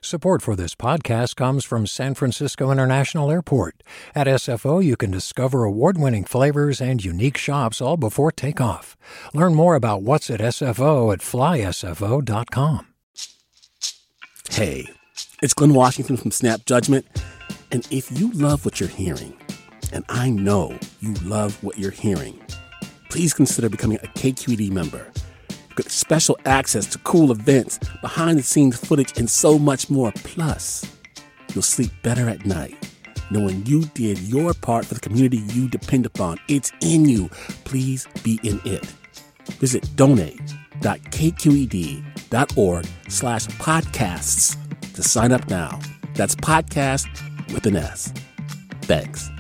Support for this podcast comes from San Francisco International Airport. At SFO, you can discover award-winning flavors and unique shops all before takeoff. Learn more about what's at SFO at flysfo.com. Hey, it's Glenn Washington from Snap Judgment. And if you love what you're hearing, and I know you love what you're hearing, please consider becoming a KQED member. Get special access to cool events, behind-the-scenes footage, and so much more. Plus, you'll sleep better at night knowing you did your part for the community you depend upon. It's in you. Please be in it. Visit donate.kqed.org/podcasts to sign up now. That's podcast with an S. Thanks.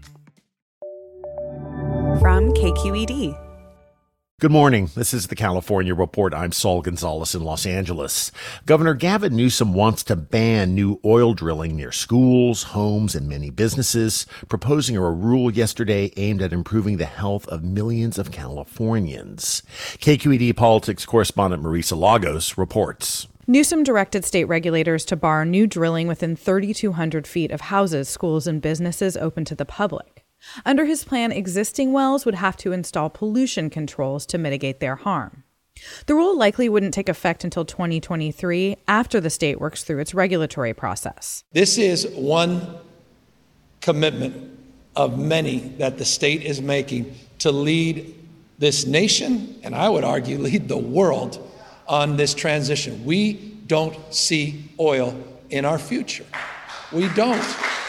From KQED. Good morning. This is the California Report. I'm Saul Gonzalez in Los Angeles. Governor Gavin Newsom wants to ban new oil drilling near schools, homes, and many businesses, proposing a rule yesterday aimed at improving the health of millions of Californians. KQED politics correspondent Marisa Lagos reports. Newsom directed state regulators to bar new drilling within 3,200 feet of houses, schools, and businesses open to the public. Under his plan, existing wells would have to install pollution controls to mitigate their harm. The rule likely wouldn't take effect until 2023, after the state works through its regulatory process. This is one commitment of many that the state is making to lead this nation, and I would argue lead the world, on this transition. We don't see oil in our future. We don't.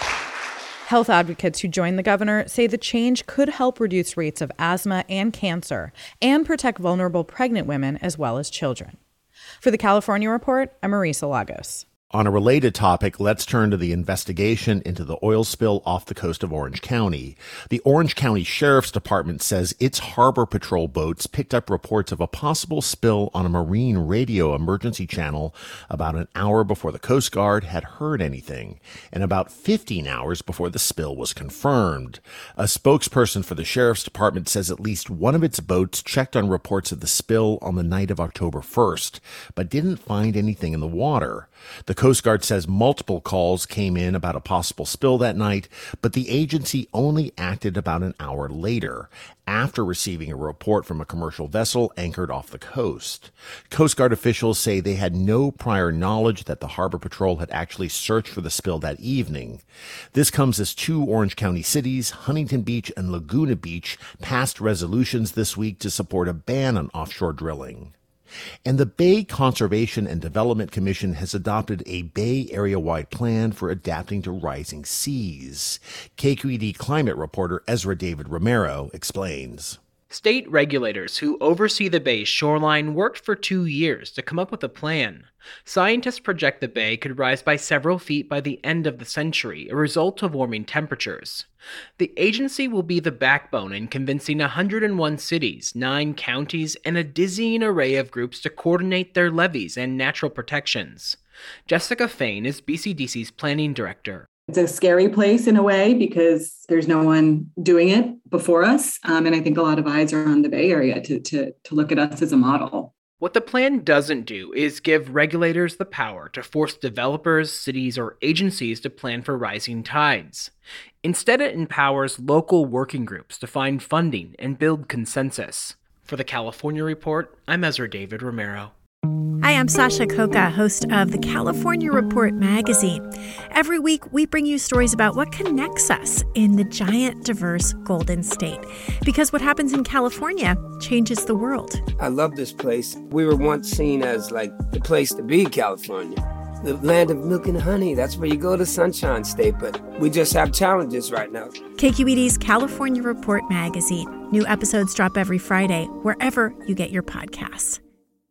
Health advocates who joined the governor say the change could help reduce rates of asthma and cancer and protect vulnerable pregnant women as well as children. For the California Report, I'm Marisa Lagos. On a related topic, let's turn to the investigation into the oil spill off the coast of Orange County. The Orange County Sheriff's Department says its harbor patrol boats picked up reports of a possible spill on a marine radio emergency channel about an hour before the Coast Guard had heard anything, and about 15 hours before the spill was confirmed. A spokesperson for the Sheriff's Department says at least one of its boats checked on reports of the spill on the night of October 1st, but didn't find anything in the water. The Coast Guard says multiple calls came in about a possible spill that night, but the agency only acted about an hour later, after receiving a report from a commercial vessel anchored off the coast. Coast Guard officials say they had no prior knowledge that the Harbor Patrol had actually searched for the spill that evening. This comes as two Orange County cities, Huntington Beach and Laguna Beach, passed resolutions this week to support a ban on offshore drilling. And the Bay Conservation and Development Commission has adopted a Bay Area-wide plan for adapting to rising seas. KQED climate reporter Ezra David Romero explains. State regulators who oversee the Bay's shoreline worked for 2 years to come up with a plan. Scientists project the Bay could rise by several feet by the end of the century, a result of warming temperatures. The agency will be the backbone in convincing 101 cities, 9 counties, and a dizzying array of groups to coordinate their levees and natural protections. Jessica Fain is BCDC's planning director. It's a scary place in a way because there's no one doing it before us. And I think a lot of eyes are on the Bay Area to look at us as a model. What the plan doesn't do is give regulators the power to force developers, cities, or agencies to plan for rising tides. Instead, it empowers local working groups to find funding and build consensus. For the California Report, I'm Ezra David Romero. Hi, I'm Sasha Coca, host of the California Report magazine. Every week, we bring you stories about what connects us in the giant, diverse Golden State. Because what happens in California changes the world. I love this place. We were once seen as like the place to be, California. The land of milk and honey. That's where you go to Sunshine State, but we just have challenges right now. KQED's California Report magazine. New episodes drop every Friday, wherever you get your podcasts.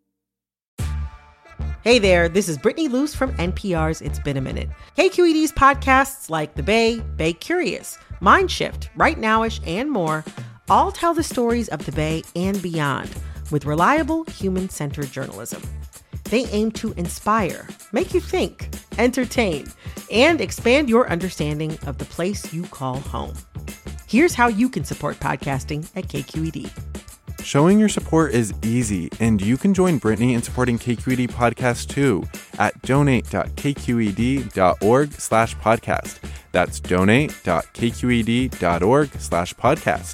Hey there, this is Brittany Luce from NPR's It's Been a Minute. KQED's podcasts like The Bay, Bay Curious, Mindshift, Right Nowish, and more all tell the stories of the Bay and beyond with reliable, human-centered journalism. They aim to inspire, make you think, entertain, and expand your understanding of the place you call home. Here's how you can support podcasting at KQED. Showing your support is easy, and you can join Brittany in supporting KQED Podcast too at donate.kqed.org/podcast. That's donate.kqed.org/podcast.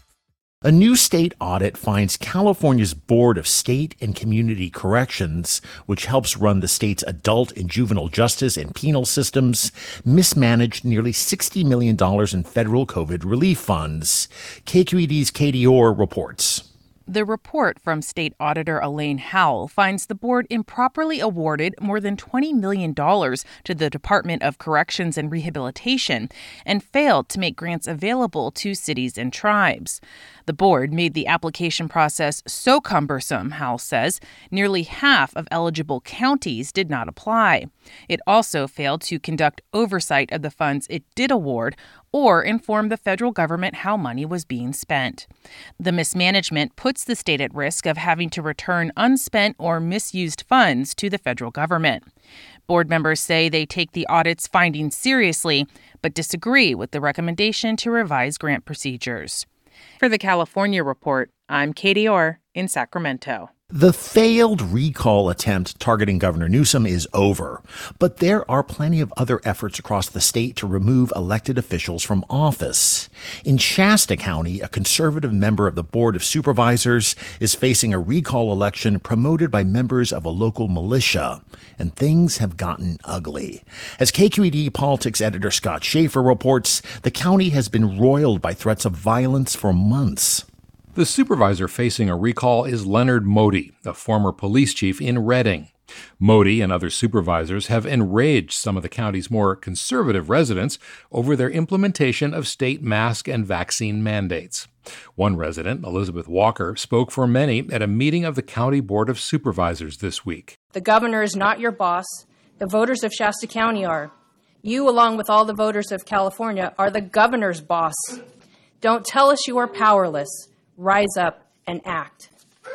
A new state audit finds California's Board of State and Community Corrections, which helps run the state's adult and juvenile justice and penal systems, mismanaged nearly $60 million in federal COVID relief funds. KQED's Katie Orr reports. The report from State Auditor Elaine Howell finds the board improperly awarded more than $20 million to the Department of Corrections and Rehabilitation and failed to make grants available to cities and tribes. The board made the application process so cumbersome, Howell says, nearly half of eligible counties did not apply. It also failed to conduct oversight of the funds it did award or inform the federal government how money was being spent. The mismanagement puts the state at risk of having to return unspent or misused funds to the federal government. Board members say they take the audit's findings seriously, but disagree with the recommendation to revise grant procedures. For the California Report, I'm Katie Orr in Sacramento. The failed recall attempt targeting Governor Newsom is over, but there are plenty of other efforts across the state to remove elected officials from office. In Shasta County, a conservative member of the Board of Supervisors is facing a recall election promoted by members of a local militia, and things have gotten ugly. As KQED politics editor Scott Schaefer reports, the county has been roiled by threats of violence for months. The supervisor facing a recall is Leonard Modi, a former police chief in Redding. Modi and other supervisors have enraged some of the county's more conservative residents over their implementation of state mask and vaccine mandates. One resident, Elizabeth Walker, spoke for many at a meeting of the County Board of Supervisors this week. The governor is not your boss. The voters of Shasta County are. You, along with all the voters of California, are the governor's boss. Don't tell us you are powerless. Rise up and act.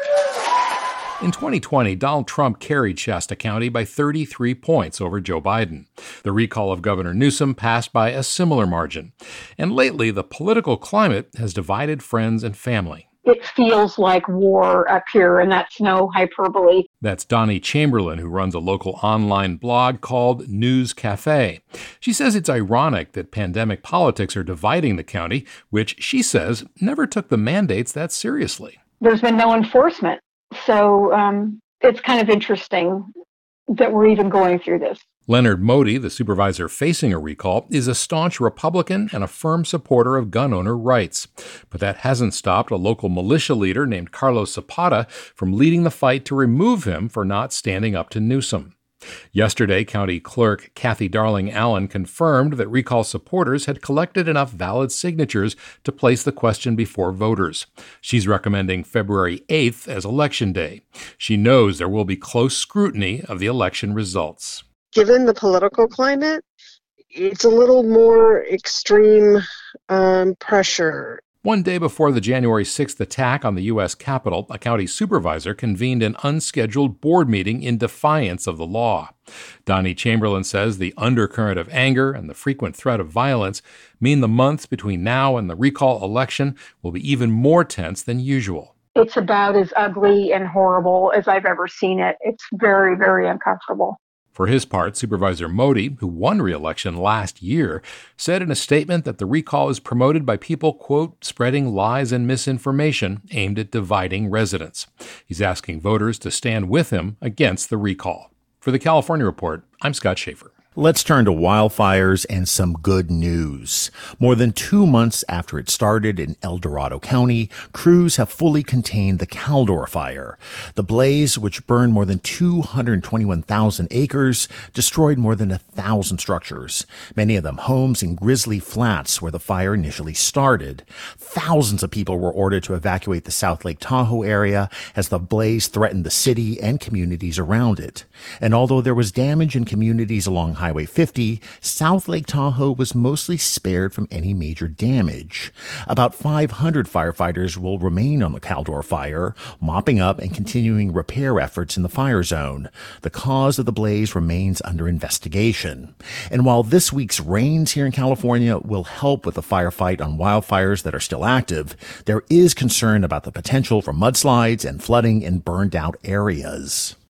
In 2020, Donald Trump carried Shasta County by 33 points over Joe Biden. The recall of Governor Newsom passed by a similar margin. And lately, the political climate has divided friends and family. It feels like war up here, and that's no hyperbole. That's Donnie Chamberlain, who runs a local online blog called News Cafe. She says it's ironic that pandemic politics are dividing the county, which she says never took the mandates that seriously. There's been no enforcement, so it's kind of interesting that we're even going through this. Leonard Modi, the supervisor facing a recall, is a staunch Republican and a firm supporter of gun owner rights. But that hasn't stopped a local militia leader named Carlos Zapata from leading the fight to remove him for not standing up to Newsom. Yesterday, County Clerk Kathy Darling Allen confirmed that recall supporters had collected enough valid signatures to place the question before voters. She's recommending February 8th as Election Day. She knows there will be close scrutiny of the election results. Given the political climate, it's a little more extreme pressure. One day before the January 6th attack on the U.S. Capitol, a county supervisor convened an unscheduled board meeting in defiance of the law. Donnie Chamberlain says the undercurrent of anger and the frequent threat of violence mean the months between now and the recall election will be even more tense than usual. It's about as ugly and horrible as I've ever seen it. It's very, very uncomfortable. For his part, Supervisor Modi, who won re-election last year, said in a statement that the recall is promoted by people, quote, spreading lies and misinformation aimed at dividing residents. He's asking voters to stand with him against the recall. For the California Report, I'm Scott Schaefer. Let's turn to wildfires and some good news. More than 2 months after it started in El Dorado County, crews have fully contained the Caldor fire. The blaze, which burned more than 221,000 acres, destroyed more than 1,000 structures, many of them homes in Grizzly Flats where the fire initially started. Thousands of people were ordered to evacuate the South Lake Tahoe area as the blaze threatened the city and communities around it. And although there was damage in communities along Highway 50, South Lake Tahoe was mostly spared from any major damage. About 500 firefighters will remain on the Caldor fire, mopping up and continuing repair efforts in the fire zone. The cause of the blaze remains under investigation. And while this week's rains here in California will help with the firefight on wildfires that are still active, there is concern about the potential for mudslides and flooding in burned out areas.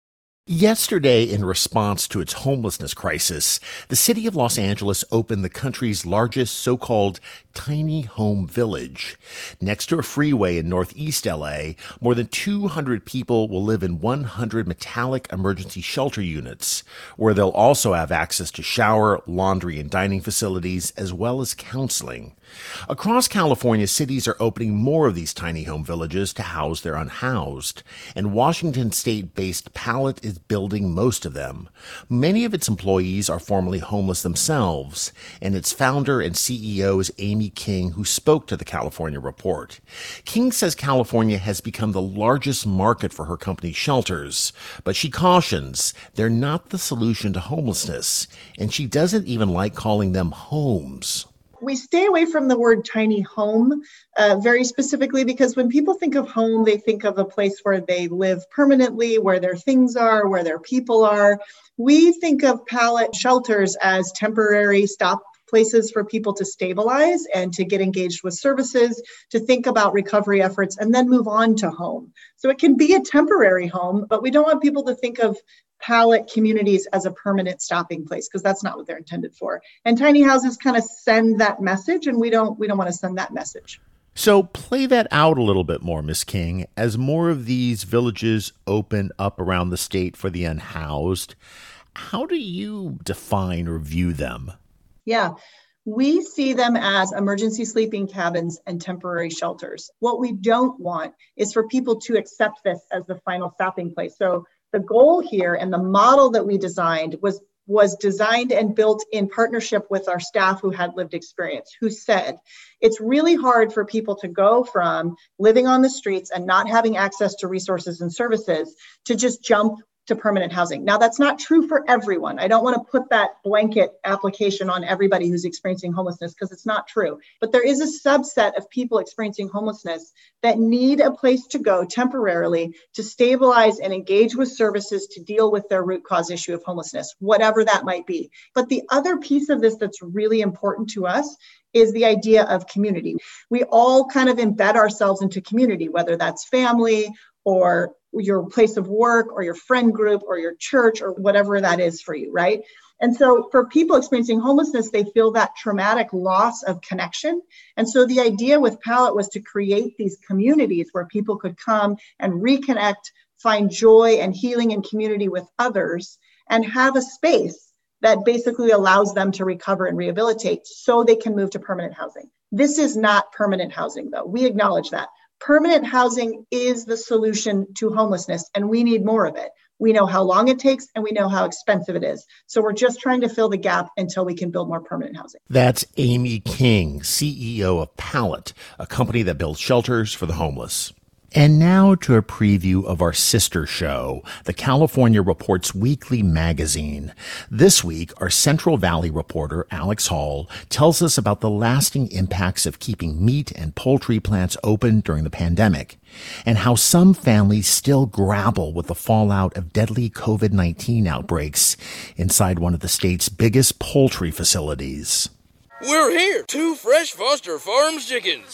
Yesterday, in response to its homelessness crisis, the city of Los Angeles opened the country's largest so-called tiny home village. Next to a freeway in northeast LA, more than 200 people will live in 100 metallic emergency shelter units, where they'll also have access to shower, laundry, and dining facilities, as well as counseling. Across California, cities are opening more of these tiny home villages to house their unhoused, and Washington state-based Pallet is building most of them. Many of its employees are formerly homeless themselves, and its founder and CEO is Amy King, who spoke to the California Report. King says California has become the largest market for her company's shelters, but she cautions they're not the solution to homelessness, and she doesn't even like calling them homes. We stay away from the word tiny home very specifically because when people think of home, they think of a place where they live permanently, where their things are, where their people are. We think of Pallet shelters as temporary stop places for people to stabilize and to get engaged with services, to think about recovery efforts, and then move on to home. So it can be a temporary home, but we don't want people to think of Pallet communities as a permanent stopping place because that's not what they're intended for. And tiny houses kind of send that message, and we don't want to send that message. So play that out a little bit more, Ms. King. As more of these villages open up around the state for the unhoused, how do you define or view them? Yeah. We see them as emergency sleeping cabins and temporary shelters. What we don't want is for people to accept this as the final stopping place. So the goal here and the model that we designed was designed and built in partnership with our staff who had lived experience, who said it's really hard for people to go from living on the streets and not having access to resources and services to just jump to permanent housing. Now, that's not true for everyone. I don't want to put that blanket application on everybody who's experiencing homelessness because it's not true. But there is a subset of people experiencing homelessness that need a place to go temporarily to stabilize and engage with services to deal with their root cause issue of homelessness, whatever that might be. But the other piece of this that's really important to us is the idea of community. We all kind of embed ourselves into community, whether that's family or your place of work or your friend group or your church or whatever that is for you, right? And so for people experiencing homelessness, they feel that traumatic loss of connection. And so the idea with Pallet was to create these communities where people could come and reconnect, find joy and healing in community with others, and have a space that basically allows them to recover and rehabilitate so they can move to permanent housing. This is not permanent housing, though. We acknowledge that. Permanent housing is the solution to homelessness, and we need more of it. We know how long it takes, and we know how expensive it is. So we're just trying to fill the gap until we can build more permanent housing. That's Amy King, CEO of Pallet, a company that builds shelters for the homeless. And now to a preview of our sister show, the California Report's weekly magazine. This week, our Central Valley reporter, Alex Hall, tells us about the lasting impacts of keeping meat and poultry plants open during the pandemic, and how some families still grapple with the fallout of deadly COVID-19 outbreaks inside one of the state's biggest poultry facilities. We're here, 2 fresh Foster Farms chickens.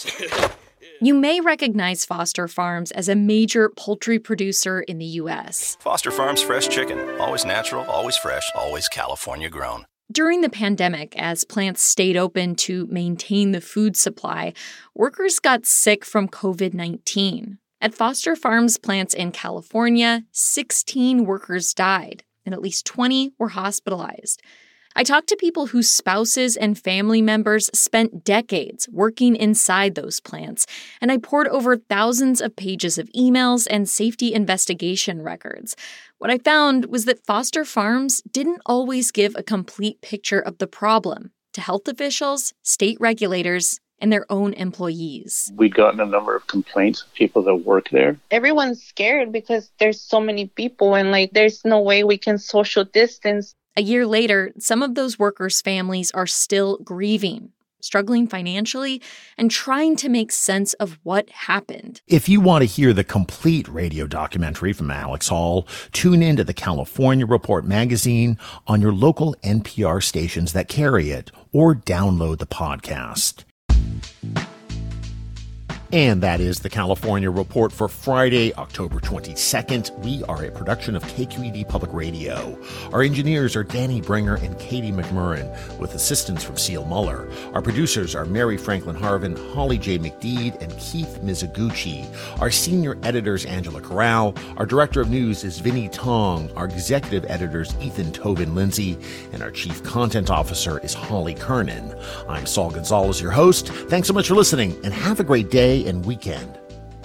You may recognize Foster Farms as a major poultry producer in the U.S. Foster Farms fresh chicken. Always natural, always fresh, always California grown. During the pandemic, as plants stayed open to maintain the food supply, workers got sick from COVID-19. At Foster Farms plants in California, 16 workers died, and at least 20 were hospitalized. I talked to people whose spouses and family members spent decades working inside those plants, and I poured over thousands of pages of emails and safety investigation records. What I found was that Foster Farms didn't always give a complete picture of the problem to health officials, state regulators, and their own employees. We'd gotten a number of complaints of people that work there. Everyone's scared because there's so many people and there's no way we can social distance. A year later, some of those workers' families are still grieving, struggling financially, and trying to make sense of what happened. If you want to hear the complete radio documentary from Alex Hall, tune in to the California Report magazine on your local NPR stations that carry it, or download the podcast. And that is the California Report for Friday, October 22nd. We are a production of KQED Public Radio. Our engineers are Danny Bringer and Katie McMurrin, with assistance from Seal Muller. Our producers are Mary Franklin Harvin, Holly J. McDeed, and Keith Mizuguchi. Our senior editor is Angela Corral. Our director of news is Vinnie Tong. Our executive editors Ethan Tobin Lindsay. And our chief content officer is Holly Kernan. I'm Saul Gonzalez, your host. Thanks so much for listening, and have a great day and weekend.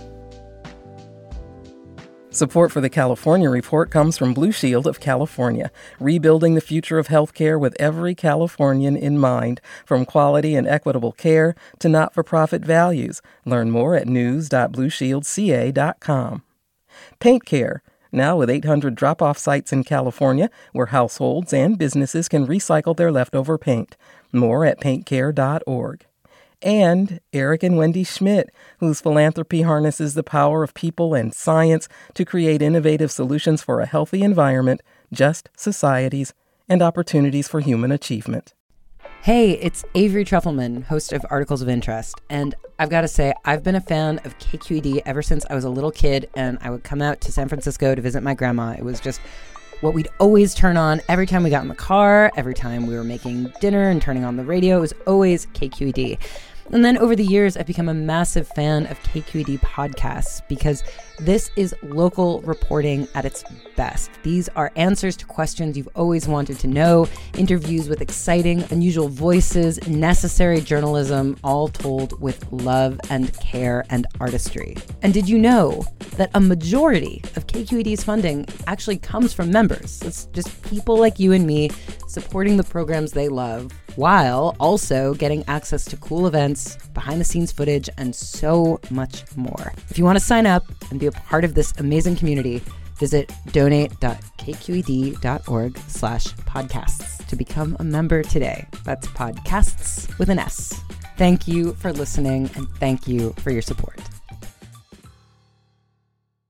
Support for the California Report comes from Blue Shield of California, rebuilding the future of healthcare with every Californian in mind, from quality and equitable care to not-for-profit values. Learn more at news.blueshieldca.com. Paint Care, now with 800 drop-off sites in California where households and businesses can recycle their leftover paint. More at paintcare.org. And Eric and Wendy Schmidt, whose philanthropy harnesses the power of people and science to create innovative solutions for a healthy environment, just societies, and opportunities for human achievement. Hey, it's Avery Trufelman, host of Articles of Interest. And I've got to say, I've been a fan of KQED ever since I was a little kid and I would come out to San Francisco to visit my grandma. It was just what we'd always turn on every time we got in the car, every time we were making dinner and turning on the radio. It was always KQED. And then over the years, I've become a massive fan of KQED podcasts because this is local reporting at its best. These are answers to questions you've always wanted to know, interviews with exciting, unusual voices, necessary journalism, all told with love and care and artistry. And did you know that a majority of KQED's funding actually comes from members? It's just people like you and me supporting the programs they love, while also getting access to cool events, behind-the-scenes footage, and so much more. If you want to sign up and be a part of this amazing community, visit donate.kqed.org/podcasts to become a member today. That's podcasts with an S. Thank you for listening, and thank you for your support.